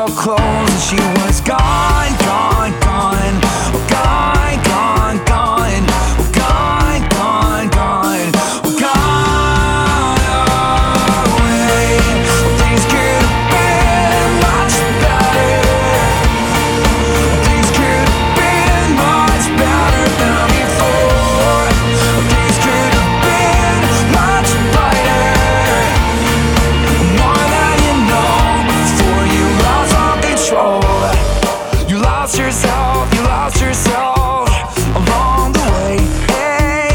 her clothes and she was gone, gone, gone. Gone, gone, gone. Gone, gone, gone. Gone away. Things could have been much better. Things could have been much better than before. Things could have been much brighter. More than you know, before you lost all control. You lost yourself, you lost yourself along the way. Hey.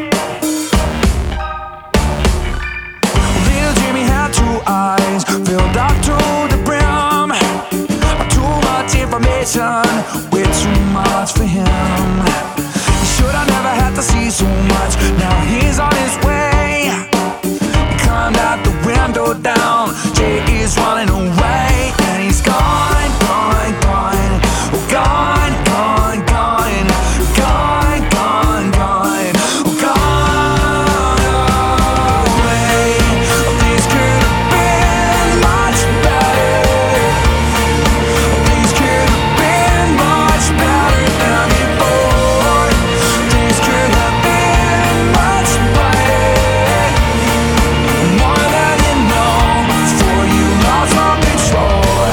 Little Jimmy had two eyes, filled up to the brim. Too much information, way too much for him. He should have never had to see so much. Now he's on his way. He climbed out the window down. Jay is running away, and he's gone, gone, gone. Gone, gone, gone. Gone, gone, gone. Gone away. Things could have been much better. Things could have been much better than before. Things could have been much brighter. More than you know, before you lost all control.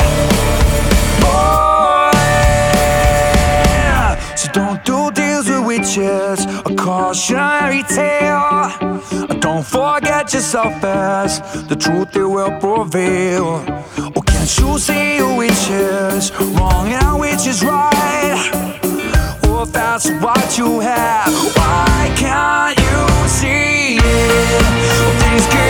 Boy, so don't do deals with witches, a cautionary tale. Don't forget yourself as the truth it will prevail. Oh, can't you see which is wrong and which is right? Well, if that's what you have, why can't you see it? Things